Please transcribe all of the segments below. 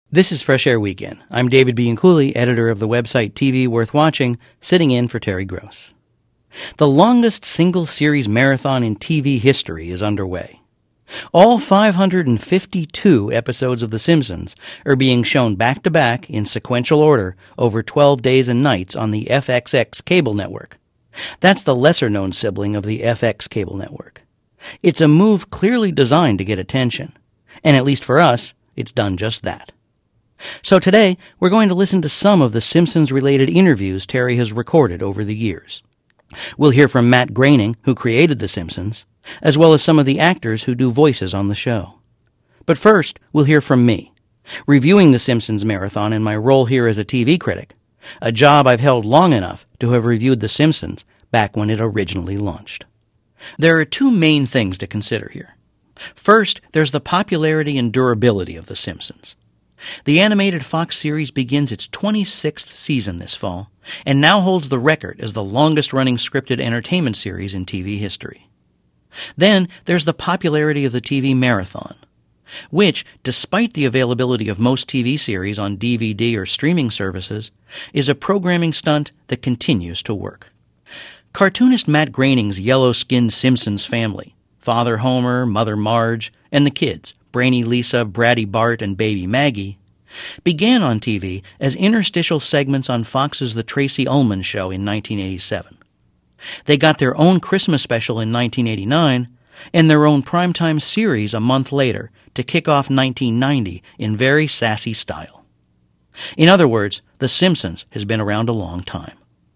This is Fresh Air Weekend. I'm David Bianculli, editor of the website TV Worth Watching, sitting in for Terry Gross. The longest single-series marathon in TV history is underway. All 552 episodes of The Simpsons are being shown back-to-back in sequential order over 12 days and nights on the FXX cable network. That's the lesser-known sibling of the FX cable network. It's a move clearly designed to get attention, and at least for us, it's done just that. So today, we're going to listen to some of the Simpsons-related interviews Terry has recorded over the years. We'll hear from Matt Groening, who created The Simpsons, as well as some of the actors who do voices on the show. But first, we'll hear from me, reviewing The Simpsons marathon in my role here as a TV critic, a job I've held long enough to have reviewed The Simpsons back when it originally launched. There are two main things to consider here. First, there's the popularity and durability of The Simpsons. The animated Fox series begins its 26th season this fall, and now holds the record as the longest-running scripted entertainment series in TV history. Then there's the popularity of the TV marathon, which, despite the availability of most TV series on DVD or streaming services, is a programming stunt that continues to work. Cartoonist Matt Groening's yellow-skinned Simpsons family, Father Homer, Mother Marge, and the kids, Brainy Lisa, Bratty Bart, and Baby Maggie, began on TV as interstitial segments on Fox's The Tracy Ullman Show in 1987. They got their own Christmas special in 1989 and their own primetime series a month later to kick off 1990 in very sassy style. In other words, The Simpsons has been around a long time.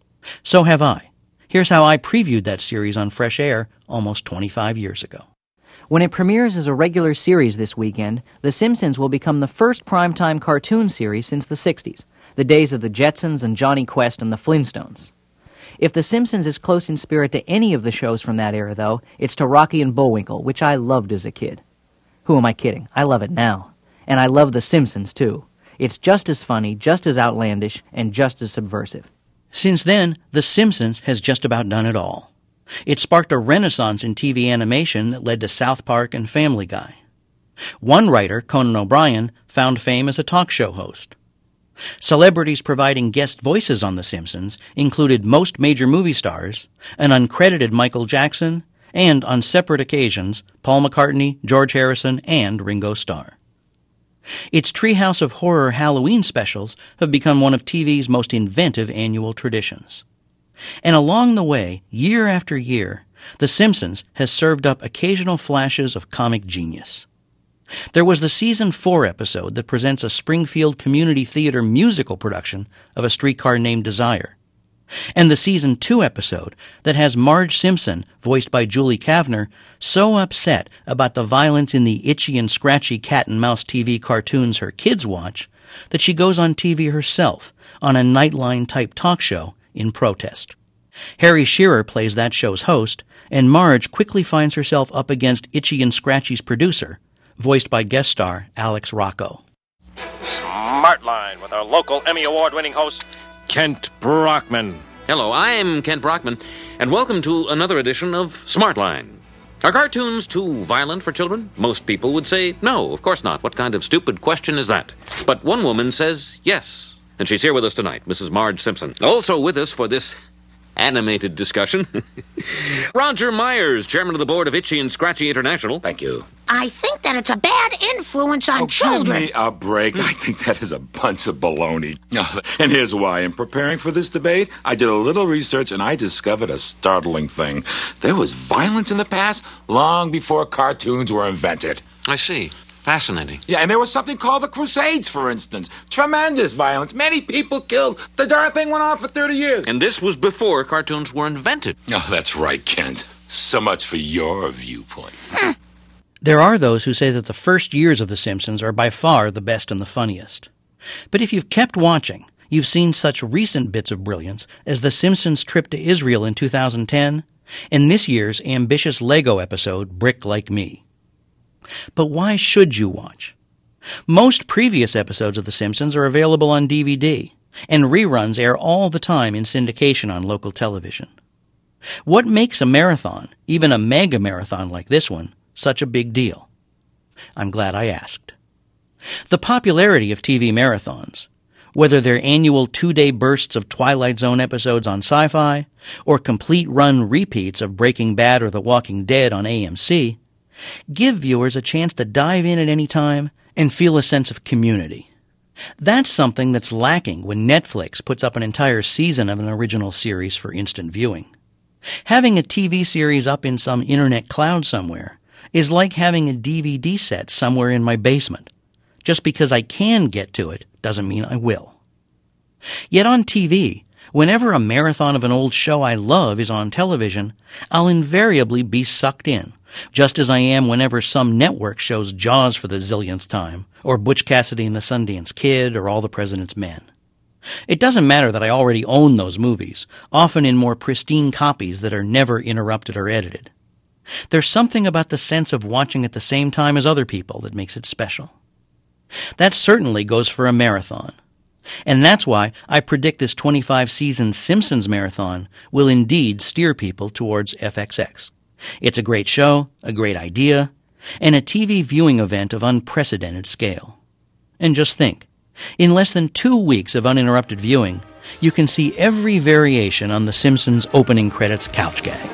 So have I. Here's how I previewed that series on Fresh Air almost 25 years ago. When it premieres as a regular series this weekend, The Simpsons will become the first primetime cartoon series since the 60s, the days of the Jetsons and Johnny Quest and the Flintstones. If The Simpsons is close in spirit to any of the shows from that era, though, it's to Rocky and Bullwinkle, which I loved as a kid. Who am I kidding? I love it now. And I love The Simpsons, too. It's just as funny, just as outlandish, and just as subversive. Since then, The Simpsons has just about done it all. It sparked a renaissance in TV animation that led to South Park and Family Guy. One writer, Conan O'Brien, found fame as a talk show host. Celebrities providing guest voices on The Simpsons included most major movie stars, an uncredited Michael Jackson, and, on separate occasions, Paul McCartney, George Harrison, and Ringo Starr. Its Treehouse of Horror Halloween specials have become one of TV's most inventive annual traditions. And along the way, year after year, The Simpsons has served up occasional flashes of comic genius. There was the Season 4 episode that presents a Springfield Community Theater musical production of A Streetcar Named Desire, and the Season 2 episode that has Marge Simpson, voiced by Julie Kavner, so upset about the violence in the itchy and scratchy cat-and-mouse TV cartoons her kids watch that she goes on TV herself on a Nightline-type talk show in protest. Harry Shearer plays that show's host, and Marge quickly finds herself up against Itchy and Scratchy's producer, voiced by guest star Alex Rocco. Smartline with our local Emmy Award-winning host, Kent Brockman. Hello, I'm Kent Brockman, and welcome to another edition of Smartline. Are cartoons too violent for children? Most people would say no, of course not. What kind of stupid question is that? But one woman says yes. And she's here with us tonight, Mrs. Marge Simpson. Also with us for this animated discussion, Roger Myers, chairman of the board of Itchy and Scratchy International. Thank you. I think that it's a bad influence on children. Give me a break. I think that is a bunch of baloney. And here's why. In preparing for this debate, I did a little research and I discovered a startling thing. There was violence in the past long before cartoons were invented. I see. Fascinating. Yeah, and there was something called the Crusades, for instance. Tremendous violence. Many people killed. The darn thing went on for 30 years. And this was before cartoons were invented. Oh, that's right, Kent. So much for your viewpoint. There are those who say that the first years of The Simpsons are by far the best and the funniest. But if you've kept watching, you've seen such recent bits of brilliance as The Simpsons' trip to Israel in 2010 and this year's ambitious Lego episode, Brick Like Me. But why should you watch? Most previous episodes of The Simpsons are available on DVD, and reruns air all the time in syndication on local television. What makes a marathon, even a mega marathon like this one, such a big deal? I'm glad I asked. The popularity of TV marathons, whether they're annual 2-day bursts of Twilight Zone episodes on Sci-Fi or complete run repeats of Breaking Bad or The Walking Dead on AMC, give viewers a chance to dive in at any time and feel a sense of community. That's something that's lacking when Netflix puts up an entire season of an original series for instant viewing. Having a TV series up in some internet cloud somewhere is like having a DVD set somewhere in my basement. Just because I can get to it doesn't mean I will. Yet on TV, whenever a marathon of an old show I love is on television, I'll invariably be sucked in, just as I am whenever some network shows Jaws for the zillionth time, or Butch Cassidy and the Sundance Kid, or All the President's Men. It doesn't matter that I already own those movies, often in more pristine copies that are never interrupted or edited. There's something about the sense of watching at the same time as other people that makes it special. That certainly goes for a marathon. And that's why I predict this 25-season Simpsons marathon will indeed steer people towards FXX. It's a great show, a great idea, and a TV viewing event of unprecedented scale. And just think, in less than 2 weeks of uninterrupted viewing, you can see every variation on The Simpsons opening credits couch gag.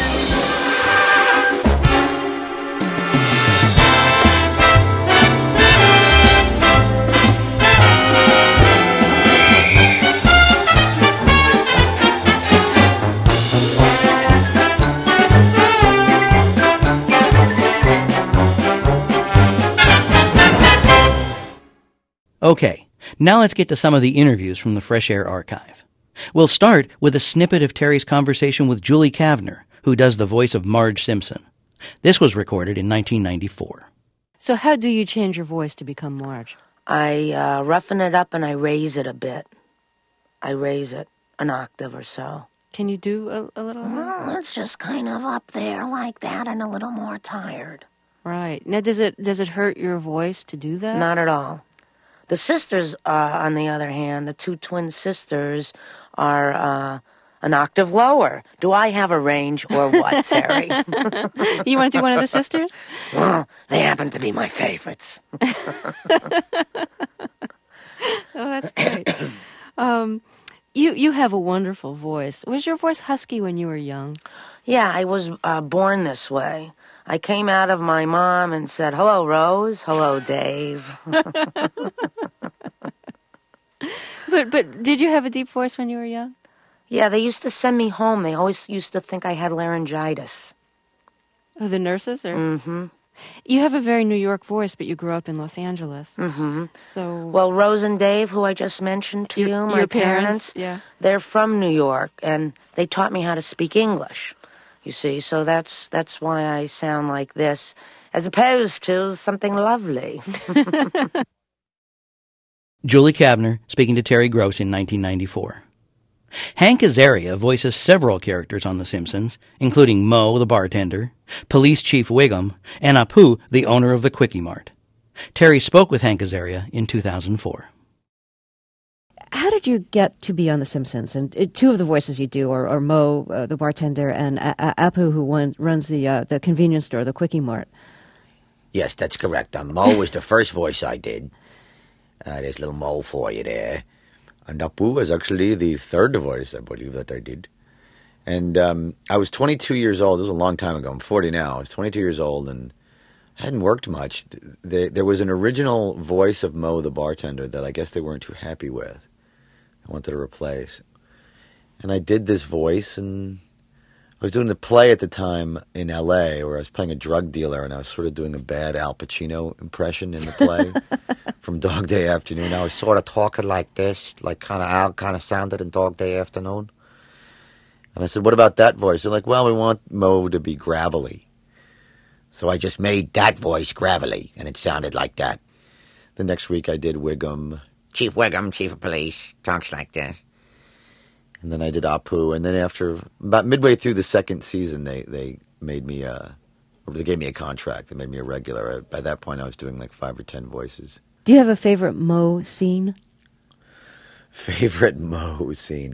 Okay, now let's get to some of the interviews from the Fresh Air archive. We'll start with a snippet of Terry's conversation with Julie Kavner, who does the voice of Marge Simpson. This was recorded in 1994. So how do you change your voice to become Marge? I roughen it up and I raise it a bit. I raise it an octave or so. Can you do a little? Well, it's just kind of up there like that and a little more tired. Right. Now, does it hurt your voice to do that? Not at all. The sisters, on the other hand, the two twin sisters, are an octave lower. Do I have a range or what, Terry? You want to do one of the sisters? Well, they happen to be my favorites. Oh, that's great. You have a wonderful voice. Was your voice husky when you were young? Yeah, I was born this way. I came out of my mom and said, "Hello, Rose. Hello, Dave." But did you have a deep voice when you were young? Yeah, they used to send me home. They always used to think I had laryngitis. Oh, the nurses? Or? Mm-hmm. You have a very New York voice, but you grew up in Los Angeles. Mm-hmm. So, well, Rose and Dave, who I just mentioned to you, my parents, yeah, they're from New York, and they taught me how to speak English. You see, so that's why I sound like this, as opposed to something lovely. Julie Kavner speaking to Terry Gross in 1994. Hank Azaria voices several characters on The Simpsons, including Moe, the bartender, Police Chief Wiggum, and Apu, the owner of the Quickie Mart. Terry spoke with Hank Azaria in 2004. How did you get to be on The Simpsons? And two of the voices you do are Moe, the bartender, and Apu, who runs the convenience store, the Quickie Mart. Yes, that's correct. Moe was the first voice I did. There's a little Moe for you there. And Apu was actually the third voice, I believe, that I did. And I was 22 years old. This was a long time ago. I'm 40 now. I was 22 years old and hadn't worked much. There was an original voice of Moe, the bartender, that I guess they weren't too happy with. I wanted to replace. And I did this voice, and I was doing the play at the time in L.A. where I was playing a drug dealer, and I was sort of doing a bad Al Pacino impression in the play from Dog Day Afternoon. I was sort of talking like this, like kind of Al kind of sounded in Dog Day Afternoon. And I said, what about that voice? They're like, well, we want Moe to be gravelly. So I just made that voice gravelly, and it sounded like that. The next week I did Wiggum. Chief Wiggum, Chief of Police, talks like that. And then I did Apu, and then after, about midway through the second season, they made me, they gave me a contract. They made me a regular. By that point, I was doing like 5 or 10 voices. Do you have a favorite Moe scene? Favorite Moe scene?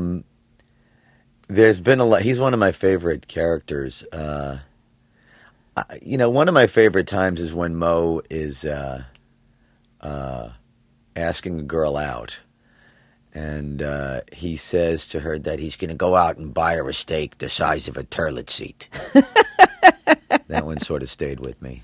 There's been a lot. He's one of my favorite characters. One of my favorite times is when Mo is asking a girl out. And he says to her that he's going to go out and buy her a steak the size of a toilet seat. That one sort of stayed with me.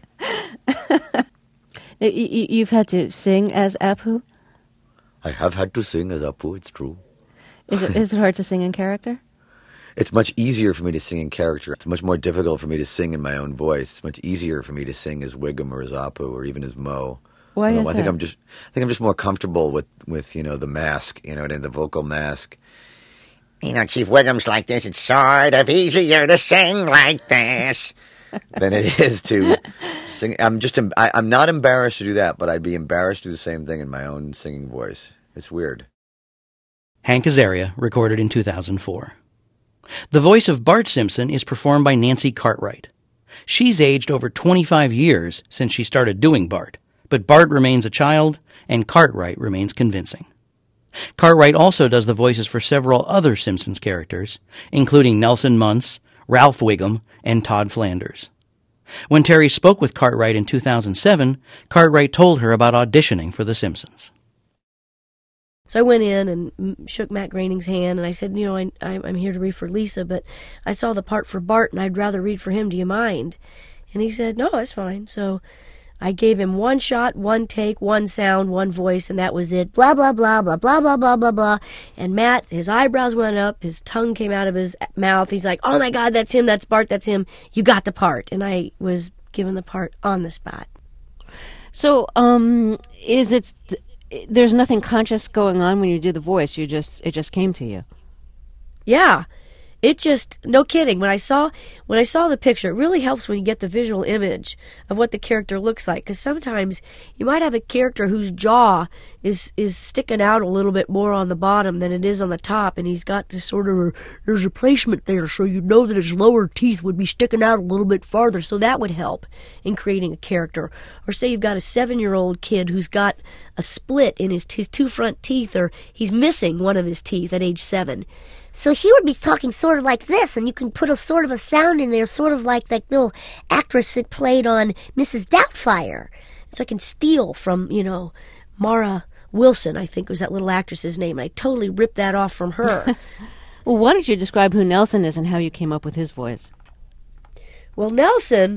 You've had to sing as Apu? I have had to sing as Apu, it's true. Is it hard to sing in character? It's much easier for me to sing in character. It's much more difficult for me to sing in my own voice. It's much easier for me to sing as Wiggum or as Apu or even as Mo. Why is I that? think I'm just more comfortable with the mask, and the vocal mask. Chief Wiggum's like this. It's sort of easier to sing like this than it is to sing. I'm not embarrassed to do that, but I'd be embarrassed to do the same thing in my own singing voice. It's weird. Hank Azaria, recorded in 2004. The voice of Bart Simpson is performed by Nancy Cartwright. She's aged over 25 years since she started doing Bart, but Bart remains a child, and Cartwright remains convincing. Cartwright also does the voices for several other Simpsons characters, including Nelson Muntz, Ralph Wiggum, and Todd Flanders. When Terry spoke with Cartwright in 2007, Cartwright told her about auditioning for The Simpsons. So I went in and shook Matt Groening's hand, and I said, I'm here to read for Lisa, but I saw the part for Bart, and I'd rather read for him. Do you mind? And he said, no, that's fine. So I gave him one shot, one take, one sound, one voice, and that was it. Blah, blah, blah, blah, blah, blah, blah, blah, blah. And Matt, his eyebrows went up, his tongue came out of his mouth. He's like, oh my God, that's him, that's Bart, that's him. You got the part. And I was given the part on the spot. So, there's nothing conscious going on when you do the voice. It just came to you. Yeah. It just, no kidding. When I saw the picture, it really helps when you get the visual image of what the character looks like. Because sometimes you might have a character whose jaw is sticking out a little bit more on the bottom than it is on the top. And he's got this sort of, there's a placement there so you know that his lower teeth would be sticking out a little bit farther. So that would help in creating a character. Or say you've got a 7-year-old kid who's got a split in his two front teeth, or he's missing one of his teeth at age 7. So he would be talking sort of like this, and you can put a sort of a sound in there, sort of like that little actress that played on Mrs. Doubtfire. So I can steal from, Mara Wilson, I think was that little actress's name. I totally ripped that off from her. Well, why don't you describe who Nelson is and how you came up with his voice? Well, Nelson,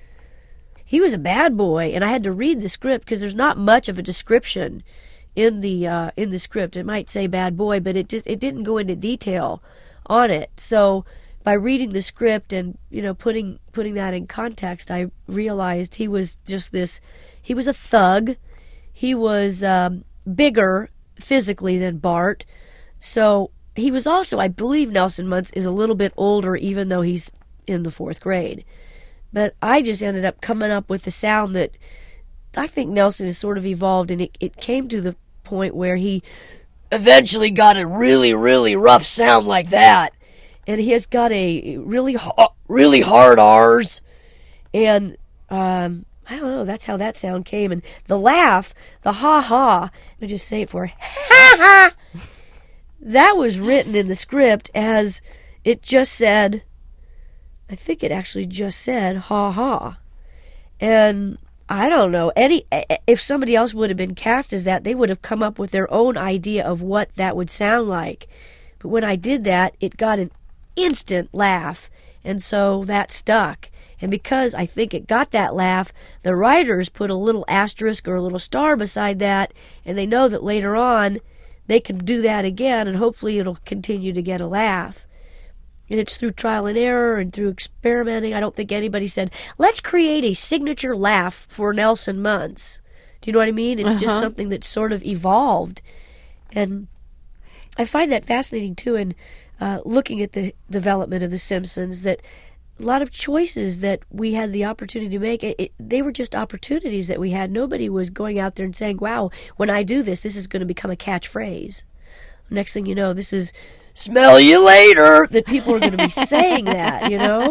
he was a bad boy, and I had to read the script because there's not much of a description in the script. It might say bad boy, but it didn't go into detail on it. So by reading the script and putting that in context, I realized he was just this. He was a thug. He was bigger physically than Bart. So he was also, I believe, Nelson Muntz is a little bit older, even though he's in the 4th grade. But I just ended up coming up with the sound that I think Nelson has sort of evolved, and it came to the point where he eventually got a really, really rough sound like that. And he has got a really hard R's. And I don't know, that's how that sound came. And the laugh, the ha-ha, let me just say it for her, ha-ha, that was written in the script as it just said, I think it actually just said ha-ha. And I don't know, if somebody else would have been cast as that, they would have come up with their own idea of what that would sound like. But when I did that, it got an instant laugh, and so that stuck. And because I think it got that laugh, the writers put a little asterisk or a little star beside that, and they know that later on they can do that again, and hopefully it'll continue to get a laugh. And it's through trial and error and through experimenting. I don't think anybody said, let's create a signature laugh for Nelson Muntz. Do you know what I mean? It's just something that sort of evolved. And I find that fascinating, too, in looking at the development of The Simpsons, that a lot of choices that we had the opportunity to make, they were just opportunities that we had. Nobody was going out there and saying, wow, when I do this is going to become a catchphrase. Next thing you know, this is smell you later, that people are going to be saying that,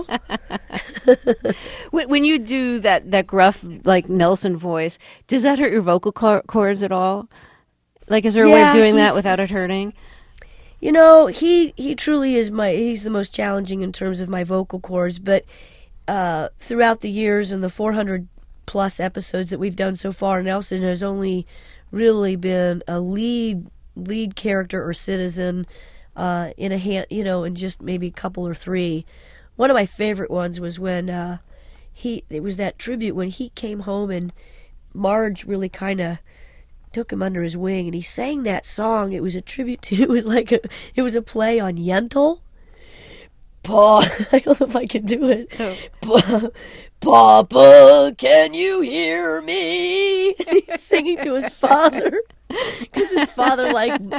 When you do that gruff, like Nelson voice, does that hurt your vocal cords at all? Like, is there a way of doing that without it hurting? He truly is he's the most challenging in terms of my vocal cords, but throughout the years and the 400 plus episodes that we've done so far, Nelson has only really been a lead character or citizen in a hand, in just maybe a couple or three. One of my favorite ones was when it was that tribute when he came home and Marge really kind of took him under his wing and he sang that song. It was a tribute to, it was a play on Yentl. I don't know if I can do it. Oh. Papa, can you hear me? He's singing to his father because his father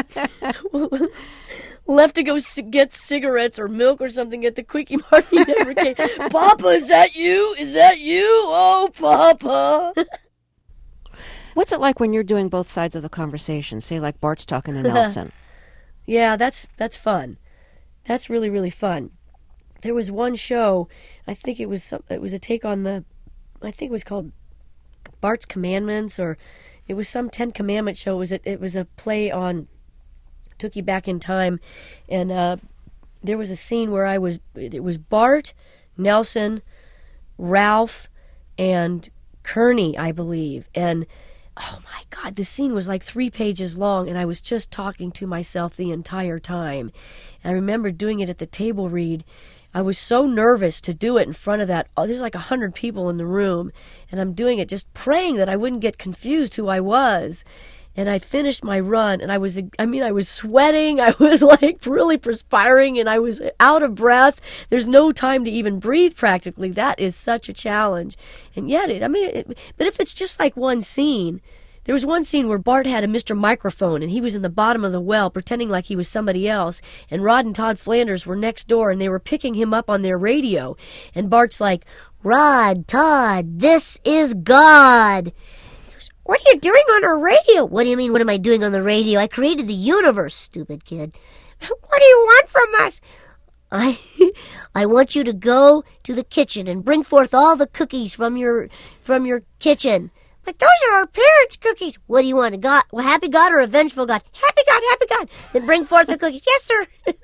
left to go get cigarettes or milk or something at the Quickie Mart. He never came. Papa, is that you? Is that you? Oh, Papa. What's it like when you're doing both sides of the conversation? Say, like Bart's talking to Nelson. Yeah, that's fun. That's really, really fun. There was one show, I think it was a take on I think it was called Bart's Commandments, or it was some 10 Commandment show. It was a play on, took you back in time, and there was a scene where it was Bart, Nelson, Ralph, and Kearney, I believe, and oh my God, the scene was like 3 pages long, and I was just talking to myself the entire time. And I remember doing it at the table read. I was so nervous to do it in front of that. There's like 100 people in the room, and I'm doing it just praying that I wouldn't get confused who I was. And I finished my run, and I was sweating. I was like really perspiring, and I was out of breath. There's no time to even breathe practically. That is such a challenge. And yet, but if it's just like one scene, there was one scene where Bart had a Mr. Microphone, and he was in the bottom of the well pretending like he was somebody else, and Rod and Todd Flanders were next door, and they were picking him up on their radio. And Bart's like, Rod, Todd, this is God. He goes, what are you doing on our radio? What do you mean, what am I doing on the radio? I created the universe, stupid kid. What do you want from us? I want you to go to the kitchen and bring forth all the cookies from your kitchen. But those are our parents' cookies. What do you want, a happy God or a vengeful God? Happy God, happy God. Then bring forth the cookies. Yes, sir.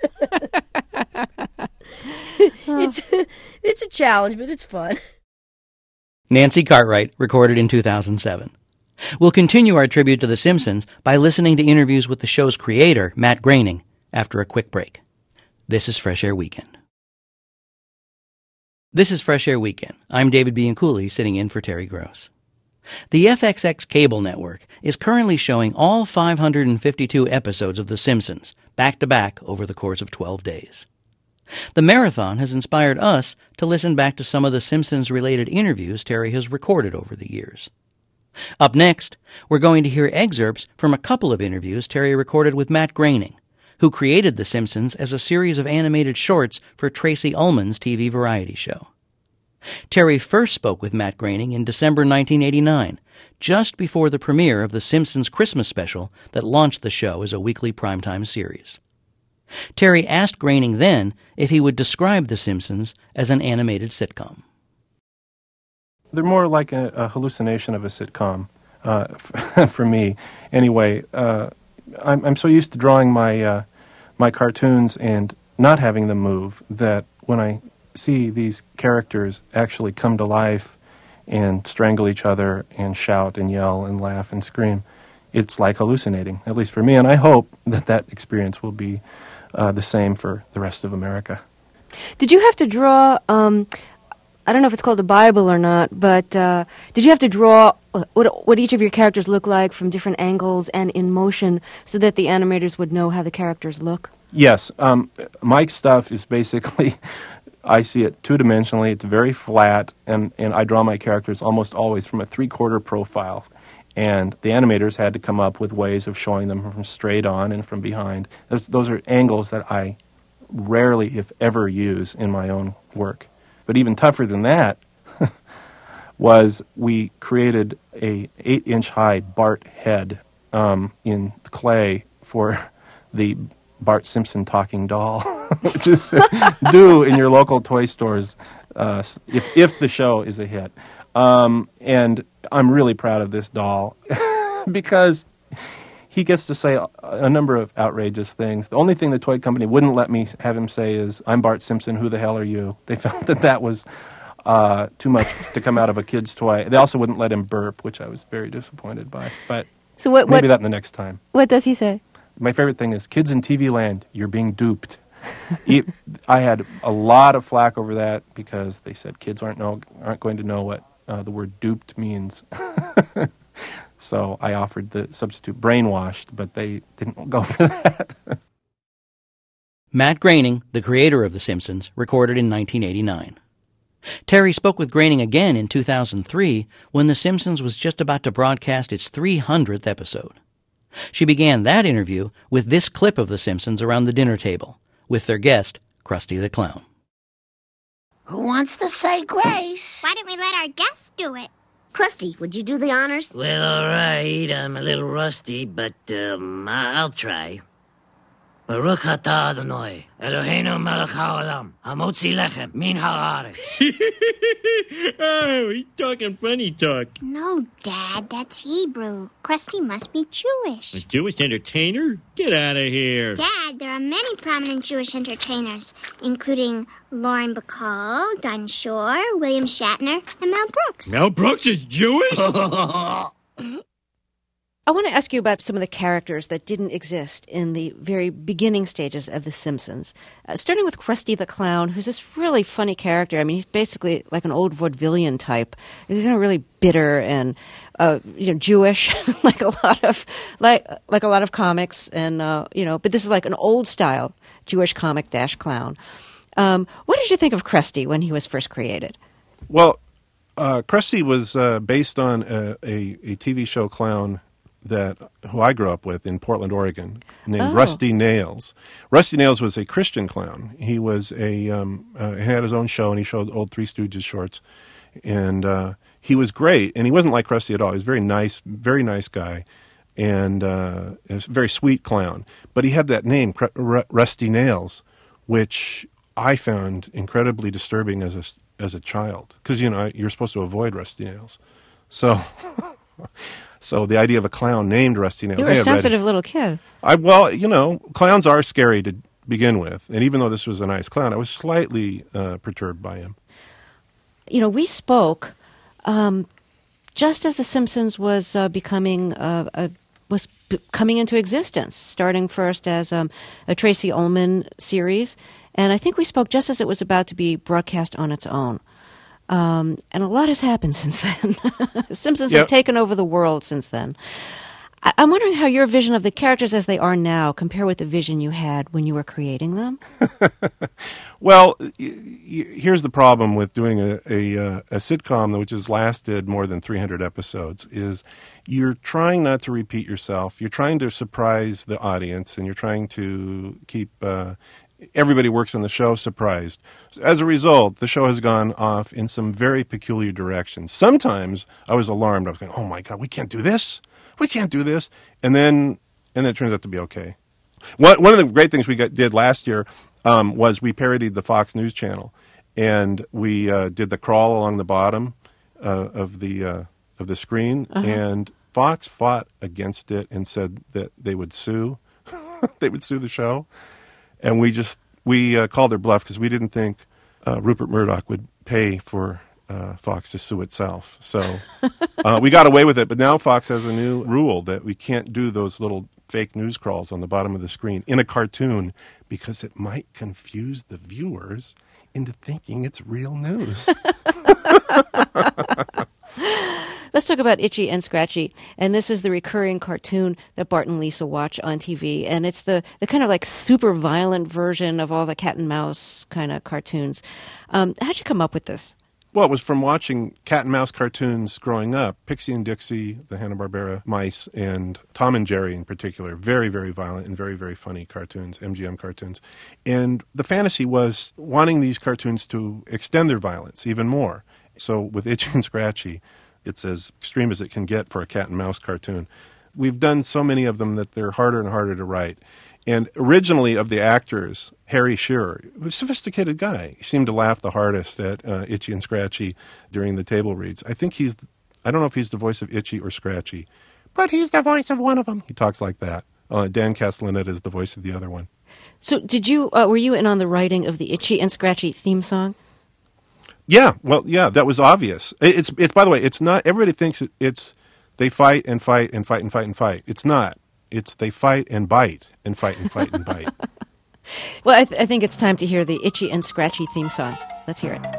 It's a challenge, but it's fun. Nancy Cartwright, recorded in 2007. We'll continue our tribute to The Simpsons by listening to interviews with the show's creator, Matt Groening, after a quick break. This is Fresh Air Weekend. This is Fresh Air Weekend. I'm David Bianculli, sitting in for Terry Gross. The FXX cable network is currently showing all 552 episodes of The Simpsons, back-to-back over the course of 12 days. The marathon has inspired us to listen back to some of The Simpsons-related interviews Terry has recorded over the years. Up next, we're going to hear excerpts from a couple of interviews Terry recorded with Matt Groening, who created The Simpsons as a series of animated shorts for Tracy Ullman's TV variety show. Terry first spoke with Matt Groening in December 1989, just before the premiere of The Simpsons Christmas special that launched the show as a weekly primetime series. Terry asked Groening then if he would describe The Simpsons as an animated sitcom. They're more like a hallucination of a sitcom, for me. Anyway, I'm so used to drawing my cartoons and not having them move that when I see these characters actually come to life and strangle each other and shout and yell and laugh and scream, it's like hallucinating, at least for me. And I hope that experience will be the same for the rest of America. Did you have to draw, I don't know if it's called a Bible or not, but did you have to draw what each of your characters look like from different angles and in motion so that the animators would know how the characters look? Yes. Mike's stuff is basically... I see it two-dimensionally. It's very flat, and I draw my characters almost always from a three-quarter profile. And the animators had to come up with ways of showing them from straight on and from behind. Those are angles that I rarely, if ever, use in my own work. But even tougher than that was we created a 8-inch high Bart head in clay for the Bart Simpson talking doll, which is due in your local toy stores if the show is a hit. And I'm really proud of this doll because he gets to say a number of outrageous things. The only thing the toy company wouldn't let me have him say is, "I'm Bart Simpson, who the hell are you?" They felt that was too much to come out of a kid's toy. They also wouldn't let him burp, which I was very disappointed by. But So maybe that in the next time. What does he say? My favorite thing is, kids in TV land, you're being duped. I had a lot of flack over that because they said kids aren't going to know what the word duped means. So I offered the substitute brainwashed, but they didn't go for that. Matt Groening, the creator of The Simpsons, recorded in 1989. Terry spoke with Groening again in 2003 when The Simpsons was just about to broadcast its 300th episode. She began that interview with this clip of The Simpsons around the dinner table, with their guest, Krusty the Clown. Who wants to say grace? Why don't we let our guests do it? Krusty, would you do the honors? Well, all right. I'm a little rusty, but I'll try. Baruch atah Adonai, Eloheinu melech haolam, hamotzi lechem min haaretz. Oh, he's talking funny talk. No, Dad, that's Hebrew. Krusty must be Jewish. A Jewish entertainer? Get out of here. Dad, there are many prominent Jewish entertainers, including Lauren Bacall, Dinah Shore, William Shatner, and Mel Brooks. Mel Brooks is Jewish? I want to ask you about some of the characters that didn't exist in the very beginning stages of The Simpsons. Starting with Krusty the Clown, who's this really funny character. I mean, he's basically like an old vaudevillian type. He's really bitter and Jewish, like a lot of comics, and But this is like an old style Jewish comic clown. What did you think of Krusty when he was first created? Well, Krusty was based on a TV show clown who I grew up with in Portland, Oregon, named Rusty Nails. Rusty Nails was a Christian clown. He was he had his own show, and he showed old Three Stooges shorts, and he was great. And he wasn't like Krusty at all. He was very nice guy, and a very sweet clown. But he had that name, Rusty Nails, which I found incredibly disturbing as a child, because you're supposed to avoid rusty nails, so. So the idea of a clown named Rusty Nails. You were a sensitive little kid. Clowns are scary to begin with. And even though this was a nice clown, I was slightly perturbed by him. We spoke just as The Simpsons was coming into existence, starting first as a Tracy Ullman series. And I think we spoke just as it was about to be broadcast on its own. And a lot has happened since then. The Simpsons have taken over the world since then. I'm wondering how your vision of the characters as they are now compare with the vision you had when you were creating them. Well, here's the problem with doing a sitcom which has lasted more than 300 episodes is you're trying not to repeat yourself. You're trying to surprise the audience, and you're trying to keep everybody works on the show surprised. As a result, the show has gone off in some very peculiar directions. Sometimes I was alarmed. I was going, oh my God, we can't do this. We can't do this. And then it turns out to be okay. One of the great things we did last year was we parodied the Fox News Channel. And we did the crawl along the bottom of the screen. Uh-huh. And Fox fought against it and said that they would sue. They would sue the show. And we called their bluff because we didn't think Rupert Murdoch would pay for Fox to sue itself. So we got away with it, but now Fox has a new rule that we can't do those little fake news crawls on the bottom of the screen in a cartoon because it might confuse the viewers into thinking it's real news. Let's talk about Itchy and Scratchy. And this is the recurring cartoon that Bart and Lisa watch on TV. And it's the kind of like super violent version of all the cat and mouse kind of cartoons. How'd you come up with this? Well, it was from watching cat and mouse cartoons growing up. Pixie and Dixie, the Hanna-Barbera mice, and Tom and Jerry in particular. Very, very violent and very, very funny cartoons, MGM cartoons. And the fantasy was wanting these cartoons to extend their violence even more. So with Itchy and Scratchy, it's as extreme as it can get for a cat and mouse cartoon. We've done so many of them that they're harder and harder to write. And originally of the actors, Harry Shearer was a sophisticated guy. He seemed to laugh the hardest at Itchy and Scratchy during the table reads. I don't know if he's the voice of Itchy or Scratchy, but he's the voice of one of them. He talks like that. Dan Castellaneta is the voice of the other one. So were you in on the writing of the Itchy and Scratchy theme song? Yeah, well, yeah, that was obvious. It's by the way, it's not. Everybody thinks it's they fight and fight and fight and fight and fight. It's not. It's they fight and bite and fight and fight and bite. Well, I think it's time to hear the Itchy and Scratchy theme song. Let's hear it.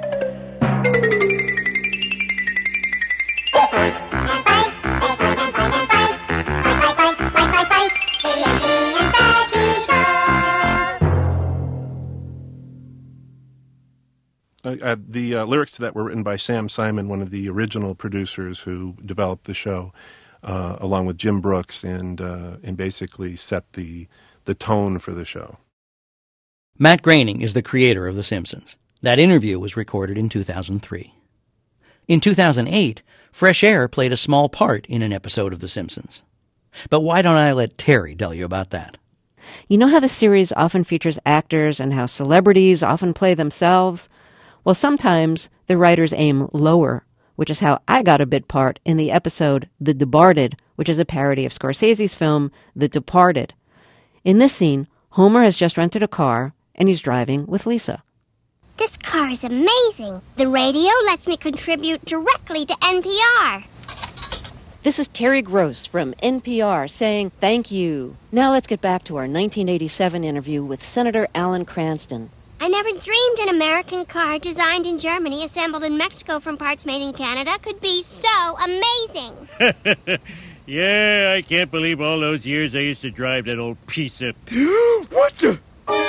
The lyrics to that were written by Sam Simon, one of the original producers who developed the show, along with Jim Brooks, and basically set the tone for the show. Matt Groening is the creator of The Simpsons. That interview was recorded in 2003. In 2008, Fresh Air played a small part in an episode of The Simpsons. But why don't I let Terry tell you about that? You know how the series often features actors and how celebrities often play themselves? Well, sometimes the writers aim lower, which is how I got a bit part in the episode The Departed, which is a parody of Scorsese's film The Departed. In this scene, Homer has just rented a car, and he's driving with Lisa. This car is amazing. The radio lets me contribute directly to NPR. This is Terry Gross from NPR saying thank you. Now let's get back to our 1987 interview with Senator Alan Cranston. I never dreamed an American car designed in Germany, assembled in Mexico from parts made in Canada, could be so amazing. Yeah, I can't believe all those years I used to drive that old piece of... What the...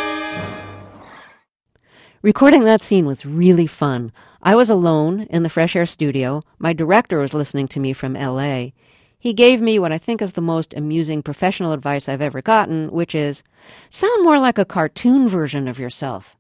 Recording that scene was really fun. I was alone in the Fresh Air studio. My director was listening to me from L.A. He gave me what I think is the most amusing professional advice I've ever gotten, which is, sound more like a cartoon version of yourself.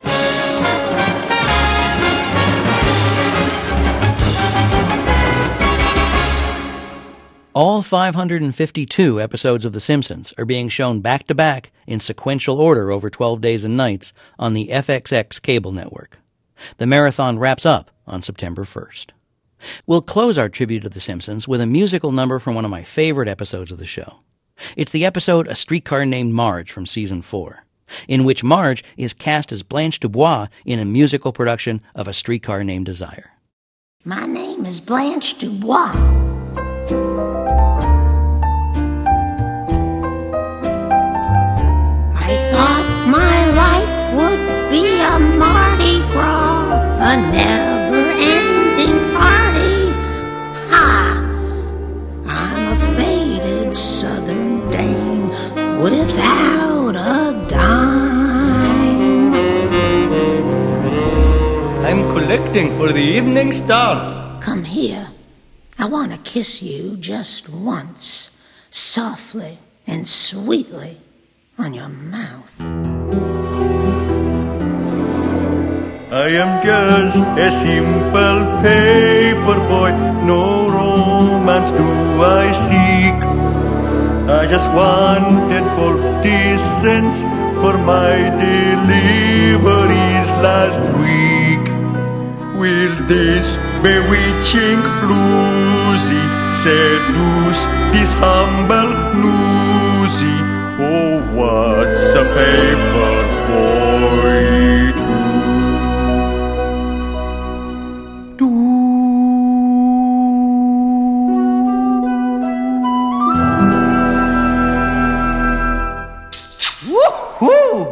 All 552 episodes of The Simpsons are being shown back-to-back in sequential order over 12 days and nights on the FXX cable network. The marathon wraps up on September 1st. We'll close our tribute to The Simpsons with a musical number from one of my favorite episodes of the show. It's the episode A Streetcar Named Marge from Season 4, in which Marge is cast as Blanche Dubois in a musical production of A Streetcar Named Desire. My name is Blanche Dubois. I thought my life would be a Mardi Gras, a never-ending party. Ha! I'm a faded southern dame without a dime. I'm collecting for the Evening Star. Come here. I want to kiss you just once, softly and sweetly on your mouth. I am just a simple paper boy, no romance do I seek. I just wanted 40 cents for my deliveries last week. Will this bewitching floozy seduce this humble newsy? Oh, what's a paper boy to do? Woohoo!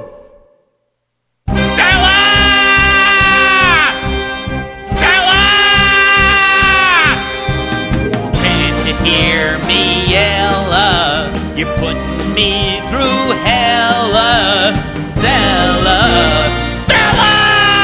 Hear me yell, you're putting me through hell, Stella, Stella!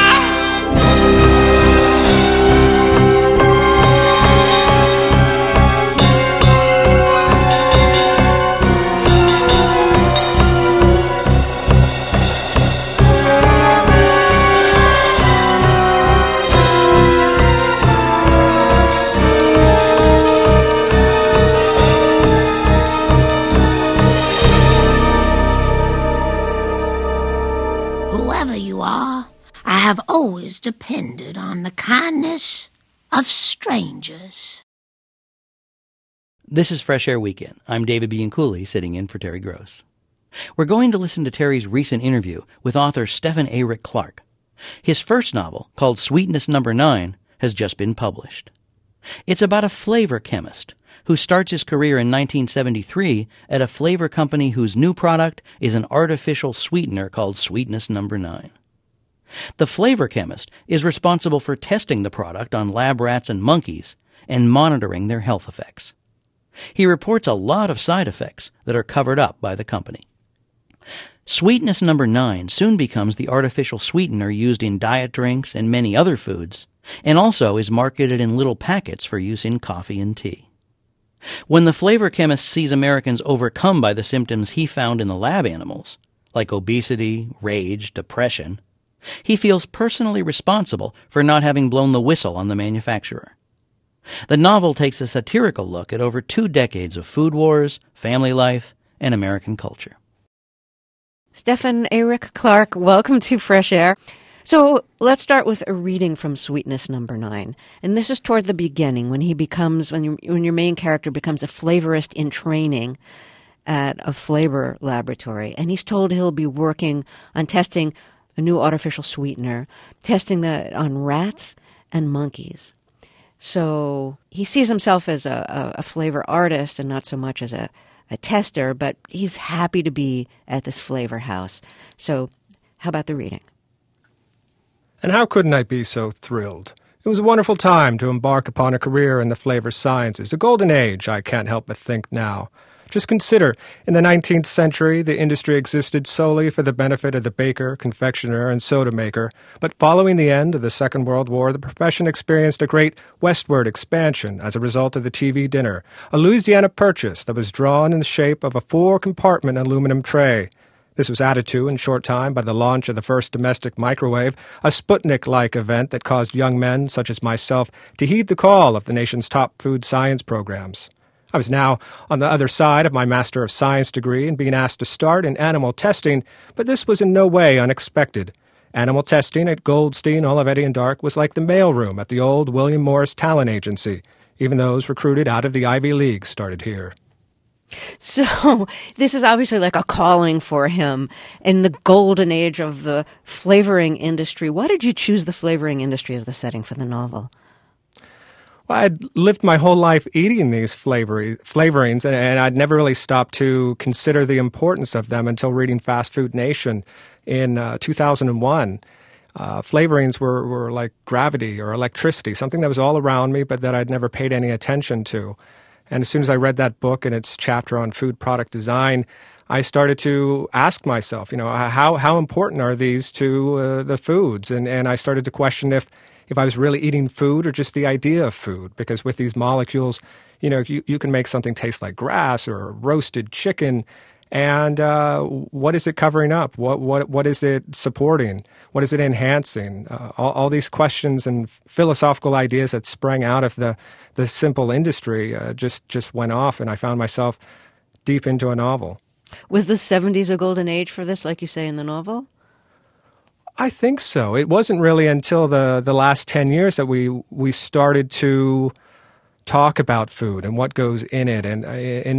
I have always depended on the kindness of strangers. This is Fresh Air Weekend. I'm David Bianculli, sitting in for Terry Gross. We're going to listen to Terry's recent interview with author Stephen A. Rick Clark. His first novel, called Sweetness No. 9, has just been published. It's about a flavor chemist who starts his career in 1973 at a flavor company whose new product is an artificial sweetener called Sweetness No. 9. The flavor chemist is responsible for testing the product on lab rats and monkeys and monitoring their health effects. He reports a lot of side effects that are covered up by the company. Sweetness No. 9 soon becomes the artificial sweetener used in diet drinks and many other foods, and also is marketed in little packets for use in coffee and tea. When the flavor chemist sees Americans overcome by the symptoms he found in the lab animals, like obesity, rage, depression, he feels personally responsible for not having blown the whistle on the manufacturer. The novel takes a satirical look at over 2 decades of food wars, family life, and American culture. Stephen Eric Clark, welcome to Fresh Air. So let's start with a reading from Sweetness No. 9. And this is toward the beginning, when your main character becomes a flavorist in training at a flavor laboratory. And he's told he'll be working on testing a new artificial sweetener, testing that on rats and monkeys. So he sees himself as a flavor artist and not so much as a tester, but he's happy to be at this flavor house. So how about the reading? And how couldn't I be so thrilled? It was a wonderful time to embark upon a career in the flavor sciences, a golden age, I can't help but think now. Just consider, in the 19th century, the industry existed solely for the benefit of the baker, confectioner, and soda maker, but following the end of the Second World War, the profession experienced a great westward expansion as a result of the TV dinner, a Louisiana purchase that was drawn in the shape of a 4-compartment aluminum tray. This was added to in short time by the launch of the first domestic microwave, a Sputnik-like event that caused young men, such as myself, to heed the call of the nation's top food science programs. I was now on the other side of my Master of Science degree and being asked to start in animal testing, but this was in no way unexpected. Animal testing at Goldstein, Olivetti & Dark was like the mailroom at the old William Morris Talent Agency. Even those recruited out of the Ivy League started here. So this is obviously like a calling for him in the golden age of the flavoring industry. Why did you choose the flavoring industry as the setting for the novel? Well, I'd lived my whole life eating these flavorings, and I'd never really stopped to consider the importance of them until reading Fast Food Nation in 2001. Flavorings were like gravity or electricity, something that was all around me but that I'd never paid any attention to. And as soon as I read that book and its chapter on food product design, I started to ask myself, how important are these to the foods? And I started to question if I was really eating food or just the idea of food. Because with these molecules, you can make something taste like grass or roasted chicken. And what is it covering up? What is it supporting? What is it enhancing? All these questions and philosophical ideas that sprang out of the simple industry just went off, and I found myself deep into a novel. Was the 70s a golden age for this, like you say in the novel? I think so. It wasn't really until the last 10 years that we started to talk about food and what goes in it. And in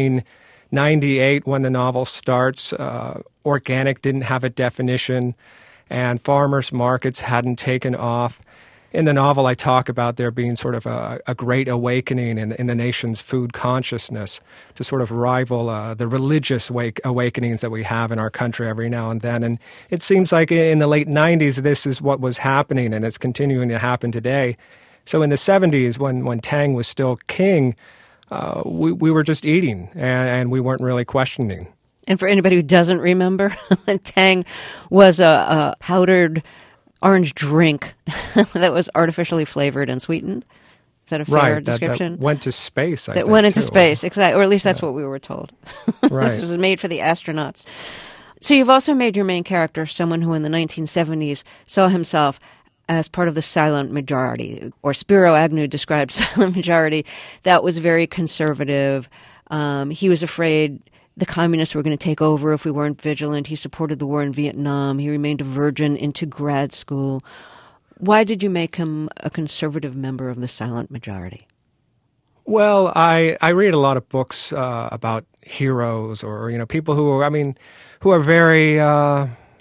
1998, when the novel starts, organic didn't have a definition, and farmers markets hadn't taken off. In the novel, I talk about there being sort of a great awakening in the nation's food consciousness to sort of rival the religious awakenings that we have in our country every now and then. And it seems like in the late 90s, this is what was happening, and it's continuing to happen today. So in the 70s, when Tang was still king, we were just eating, and we weren't really questioning. And for anybody who doesn't remember, Tang was a powdered orange drink that was artificially flavored and sweetened. Is that a fair description? That went to space, I think. That went into space, exactly. Or at least that's what we were told. Right. This was made for the astronauts. So you've also made your main character someone who in the 1970s saw himself as part of the silent majority, or Spiro Agnew described silent majority, that was very conservative. He was afraid the communists were going to take over if we weren't vigilant. He supported the war in Vietnam. He remained a virgin into grad school. Why did you make him a conservative member of the silent majority? Well, I read a lot of books about heroes or people who are very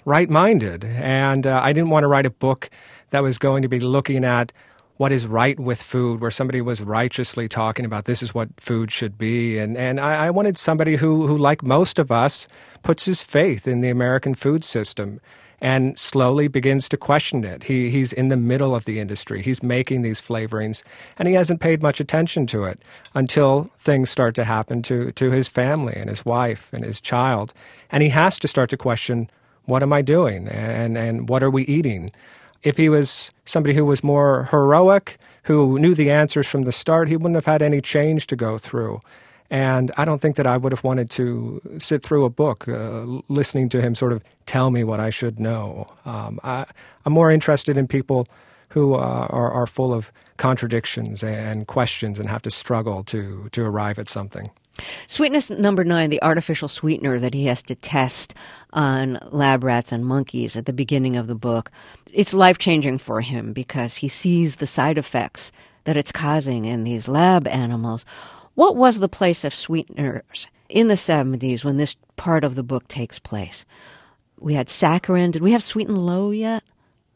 right-minded. And I didn't want to write a book that was going to be looking at what is right with food, where somebody was righteously talking about this is what food should be. And I wanted somebody who, like most of us, puts his faith in the American food system and slowly begins to question it. He's in the middle of the industry. He's making these flavorings, and he hasn't paid much attention to it until things start to happen to his family and his wife and his child. And he has to start to question, what am I doing? And what are we eating? If he was somebody who was more heroic, who knew the answers from the start, he wouldn't have had any change to go through. And I don't think that I would have wanted to sit through a book listening to him sort of tell me what I should know. I'm more interested in people who are full of contradictions and questions and have to struggle to arrive at something. Sweetness number 9, the artificial sweetener that he has to test on lab rats and monkeys at the beginning of the book. It's life-changing for him because he sees the side effects that it's causing in these lab animals. What was the place of sweeteners in the 70s when this part of the book takes place? We had saccharin. Did we have sweet and low yet?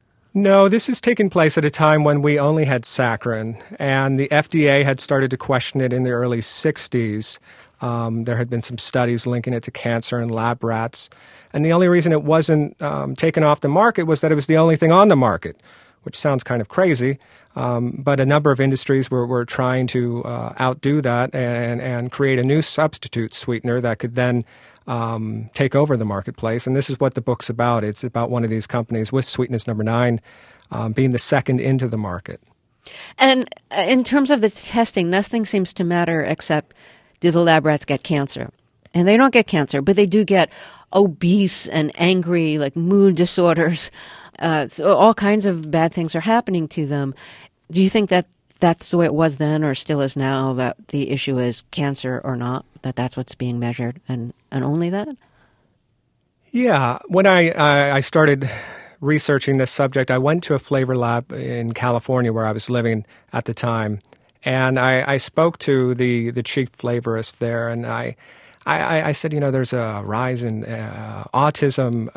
No, this is taking place at a time when we only had saccharin, and the FDA had started to question it in the early 60s. There had been some studies linking it to cancer in lab rats, and the only reason it wasn't taken off the market was that it was the only thing on the market, which sounds kind of crazy, but a number of industries were trying to outdo that and create a new substitute sweetener that could then take over the marketplace. And this is what the book's about. It's about one of these companies with Sweetness number 9 being the second into the market. And in terms of the testing, nothing seems to matter except do the lab rats get cancer? And they don't get cancer, but they do get obese and angry, like mood disorders. So all kinds of bad things are happening to them. Do you think that that's the way it was then or still is now, that the issue is cancer or not, that's what's being measured and only that? Yeah. When I started researching this subject, I went to a flavor lab in California where I was living at the time, and I spoke to the chief flavorist there, and I said, there's a rise in autism,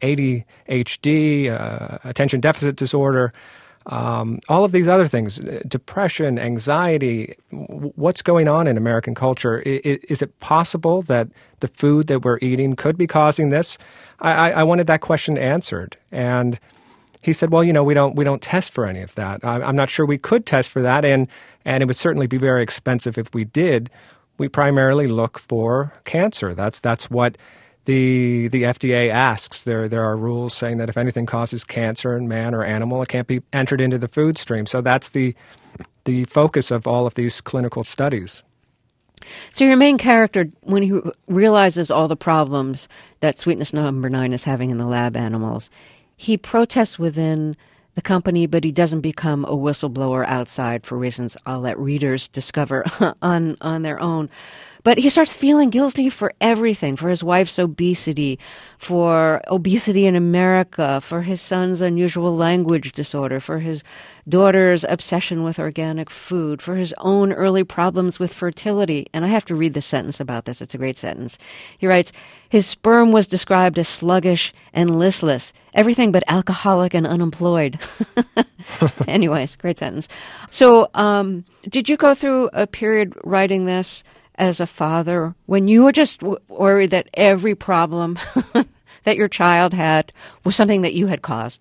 ADHD, attention deficit disorder, all of these other things, depression, anxiety. What's going on in American culture? Is it possible that the food that we're eating could be causing this? I wanted that question answered. And he said, well, we don't test for any of that. I'm not sure we could test for that, and it would certainly be very expensive if we did. We primarily look for cancer. That's what the FDA asks. There are rules saying that if anything causes cancer in man or animal, it can't be entered into the food stream. So that's the focus of all of these clinical studies. So your main character, when he realizes all the problems that Sweetness number 9 is having in the lab animals, he protests within the company, but he doesn't become a whistleblower outside for reasons I'll let readers discover on their own. But he starts feeling guilty for everything, for his wife's obesity, for obesity in America, for his son's unusual language disorder, for his daughter's obsession with organic food, for his own early problems with fertility. And I have to read this sentence about this. It's a great sentence. He writes, his sperm was described as sluggish and listless, everything but alcoholic and unemployed. Anyways, great sentence. So did you go through a period writing this as a father when you were just worried that every problem that your child had was something that you had caused?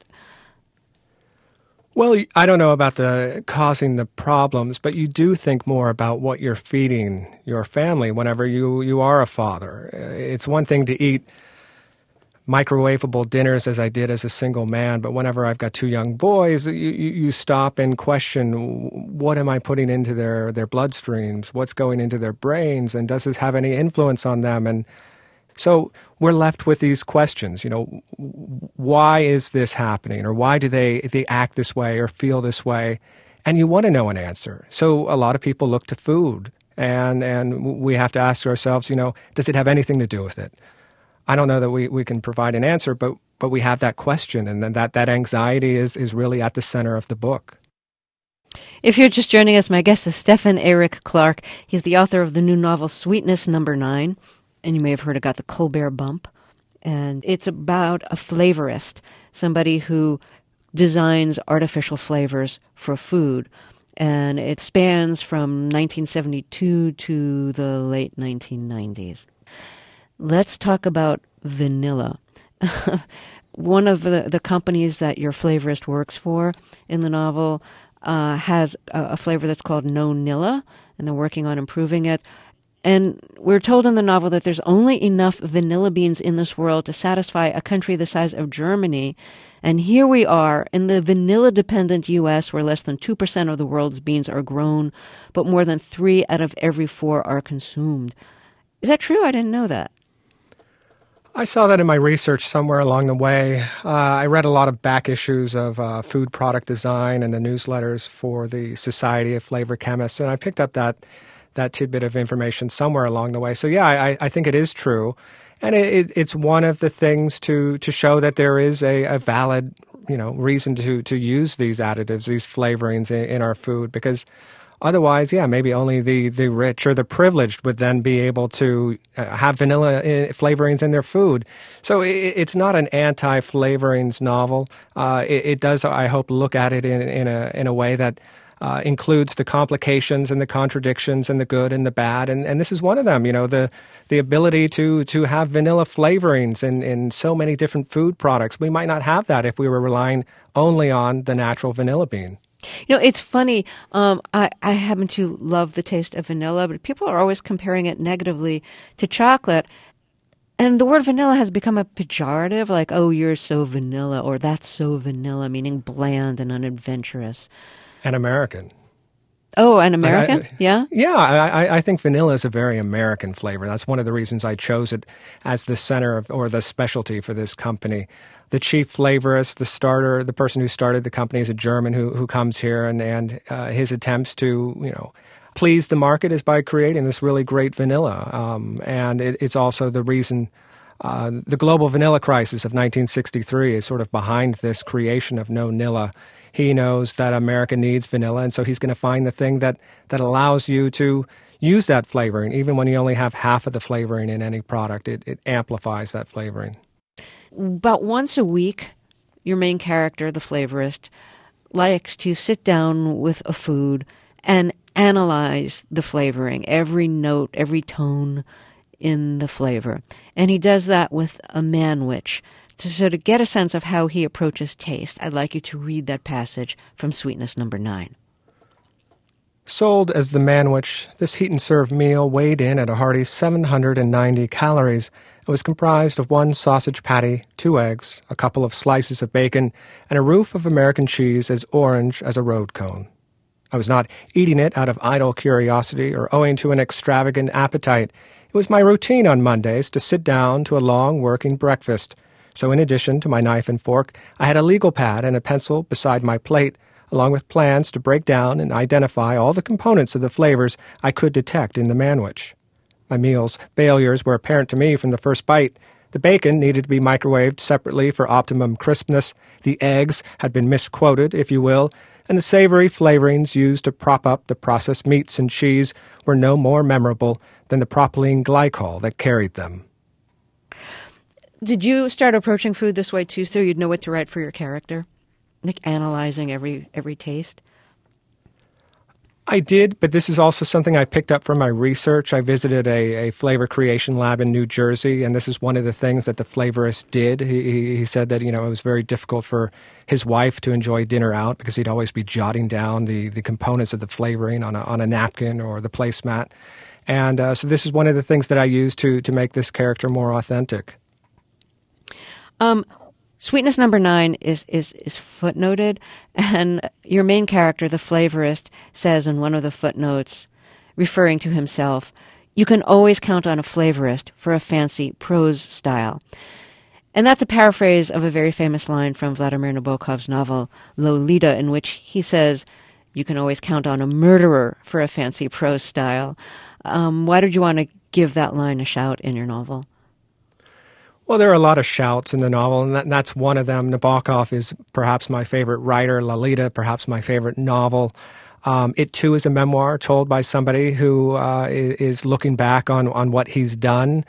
Well, I don't know about the causing the problems, but you do think more about what you're feeding your family whenever you are a father. It's one thing to eat microwavable dinners as I did as a single man, but whenever I've got 2 young boys, you stop and question, what am I putting into their bloodstreams? What's going into their brains? And does this have any influence on them? And so we're left with these questions, why is this happening? Or why do they act this way or feel this way? And you want to know an answer. So a lot of people look to food, and we have to ask ourselves, does it have anything to do with it? I don't know that we can provide an answer, but we have that question, and then that anxiety is really at the center of the book. If you're just joining us, my guest is Stephen Eric Clark. He's the author of the new novel Sweetness number 9, and you may have heard it got the Colbert Bump. And it's about a flavorist, somebody who designs artificial flavors for food. And it spans from 1972 to the late 1990s. Let's talk about vanilla. One of the companies that your flavorist works for in the novel has a flavor that's called No-Nilla, and they're working on improving it. And we're told in the novel that there's only enough vanilla beans in this world to satisfy a country the size of Germany. And here we are in the vanilla-dependent U.S., where less than 2% of the world's beans are grown, but more than 3 out of every 4 are consumed. Is that true? I didn't know that. I saw that in my research somewhere along the way. I read a lot of back issues of food product design and the newsletters for the Society of Flavor Chemists, and I picked up that tidbit of information somewhere along the way. So yeah, I think it is true, and it's one of the things to show that there is a valid reason to use these additives, these flavorings in our food, because otherwise, yeah, maybe only the rich or the privileged would then be able to have vanilla flavorings in their food. So it's not an anti-flavorings novel. It does, I hope, look at it in a way that includes the complications and the contradictions and the good and the bad. And this is one of them, the ability to have vanilla flavorings in so many different food products. We might not have that if we were relying only on the natural vanilla bean. It's funny. I happen to love the taste of vanilla, but people are always comparing it negatively to chocolate. And the word vanilla has become a pejorative, like, oh, you're so vanilla, or that's so vanilla, meaning bland and unadventurous. And American. Oh, and American? Yeah? Yeah, I think vanilla is a very American flavor. That's one of the reasons I chose it as the center or the specialty for this company. The chief flavorist, the person who started the company is a German who comes here, and his attempts to, please the market is by creating this really great vanilla. And it's also the reason the global vanilla crisis of 1963 is sort of behind this creation of No-Nilla. He knows that America needs vanilla, and so he's going to find the thing that allows you to use that flavoring. Even when you only have half of the flavoring in any product, it amplifies that flavoring. About once a week, your main character, the flavorist, likes to sit down with a food and analyze the flavoring, every note, every tone in the flavor. And he does that with a manwich. So to get a sense of how he approaches taste, I'd like you to read that passage from Sweetness Number 9. Sold as the manwich, this heat-and-serve meal weighed in at a hearty 790 calories. It was comprised of 1 sausage patty, 2 eggs, a couple of slices of bacon, and a roof of American cheese as orange as a road cone. I was not eating it out of idle curiosity or owing to an extravagant appetite. It was my routine on Mondays to sit down to a long working breakfast. So in addition to my knife and fork, I had a legal pad and a pencil beside my plate, along with plans to break down and identify all the components of the flavors I could detect in the manwich. My meal's failures were apparent to me from the first bite. The bacon needed to be microwaved separately for optimum crispness, the eggs had been misquoted, if you will, and the savory flavorings used to prop up the processed meats and cheese were no more memorable than the propylene glycol that carried them. Did you start approaching food this way too, so you'd know what to write for your character? Like analyzing every taste? I did, but this is also something I picked up from my research. I visited a flavor creation lab in New Jersey, and this is one of the things that the flavorist did. He said that, it was very difficult for his wife to enjoy dinner out because he'd always be jotting down the components of the flavoring on a napkin or the placemat. And so this is one of the things that I used to make this character more authentic. Sweetness Number 9 is footnoted, and your main character, the flavorist, says in one of the footnotes, referring to himself, "You can always count on a flavorist for a fancy prose style." And that's a paraphrase of a very famous line from Vladimir Nabokov's novel Lolita, in which he says, "You can always count on a murderer for a fancy prose style." Why did you want to give that line a shout in your novel? Well, there are a lot of shouts in the novel, and that's one of them. Nabokov is perhaps my favorite writer, Lolita, perhaps my favorite novel. It, too, is a memoir told by somebody who is looking back on what he's done.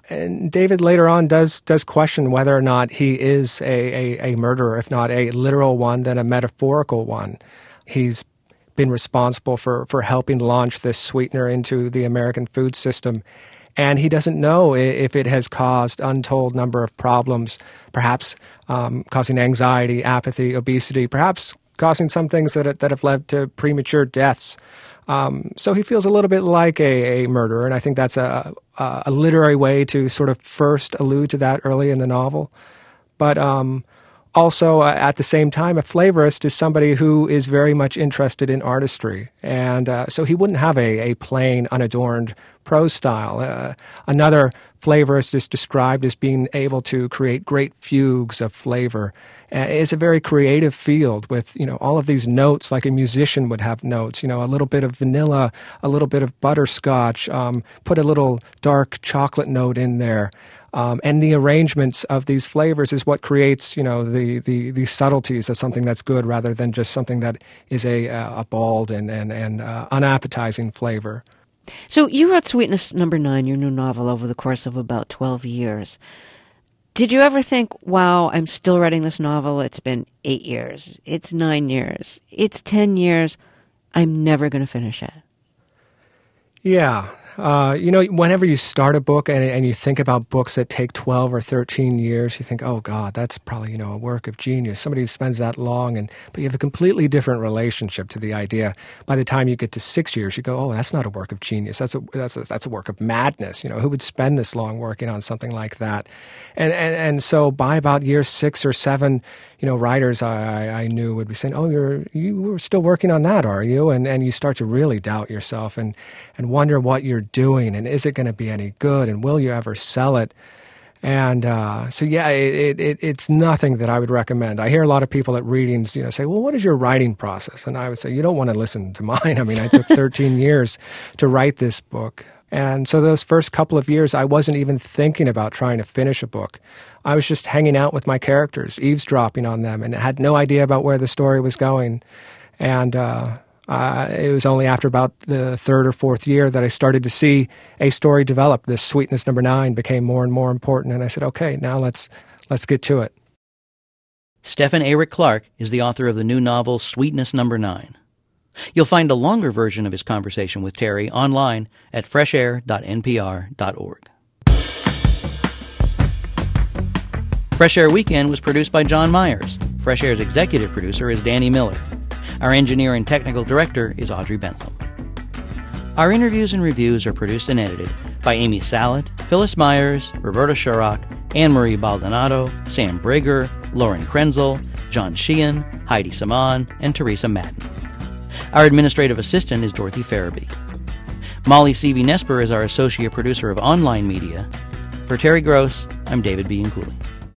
And David later on does question whether or not he is a murderer, if not a literal one, then a metaphorical one. He's been responsible for helping launch this sweetener into the American food system. And he doesn't know if it has caused untold number of problems, perhaps causing anxiety, apathy, obesity, perhaps causing some things that have led to premature deaths. So he feels a little bit like a murderer, and I think that's a literary way to sort of first allude to that early in the novel. But also, at the same time, a flavorist is somebody who is very much interested in artistry. And so he wouldn't have a plain, unadorned prose style. Another flavorist is described as being able to create great fugues of flavor. It's a very creative field with, all of these notes like a musician would have notes, a little bit of vanilla, a little bit of butterscotch, put a little dark chocolate note in there. And the arrangements of these flavors is what creates, the subtleties of something that's good rather than just something that is a bald and unappetizing flavor. So you wrote Sweetness No. 9, your new novel, over the course of about 12 years. Did you ever think, wow, I'm still writing this novel, it's been 8 years, it's 9 years, it's 10 years, I'm never going to finish it? Yeah. Whenever you start a book and you think about books that take 12 or 13 years, you think, oh, God, that's probably, a work of genius. Somebody who spends that long, but you have a completely different relationship to the idea. By the time you get to 6 years, you go, oh, that's not a work of genius. That's a work of madness. Who would spend this long working on something like that? And so by about year 6 or 7, writers I knew would be saying, oh, you were still working on that, are you? And you start to really doubt yourself and wonder what you're doing, and is it going to be any good, and will you ever sell it? And it's nothing that I would recommend. I hear a lot of people at readings, say, well, what is your writing process? And I would say, you don't want to listen to mine. I mean, I took 13 years to write this book. And so those first couple of years, I wasn't even thinking about trying to finish a book. I was just hanging out with my characters, eavesdropping on them, and had no idea about where the story was going. And it was only after about the third or fourth year that I started to see a story develop. This Sweetness No. 9 became more and more important, and I said, okay, now let's get to it. Stephen Eric Clark is the author of the new novel Sweetness No. 9. You'll find a longer version of his conversation with Terry online at freshair.npr.org. Fresh Air Weekend was produced by John Myers. Fresh Air's executive producer is Danny Miller. Our engineer and technical director is Audrey Benson. Our interviews and reviews are produced and edited by Amy Salet, Phyllis Myers, Roberta Shurrock, Anne-Marie Baldonado, Sam Brager, Lauren Krenzel, John Sheehan, Heidi Saman, and Teresa Madden. Our administrative assistant is Dorothy Farabee. Molly Seavey-Nesper is our associate producer of online media. For Terry Gross, I'm David B. Cooley.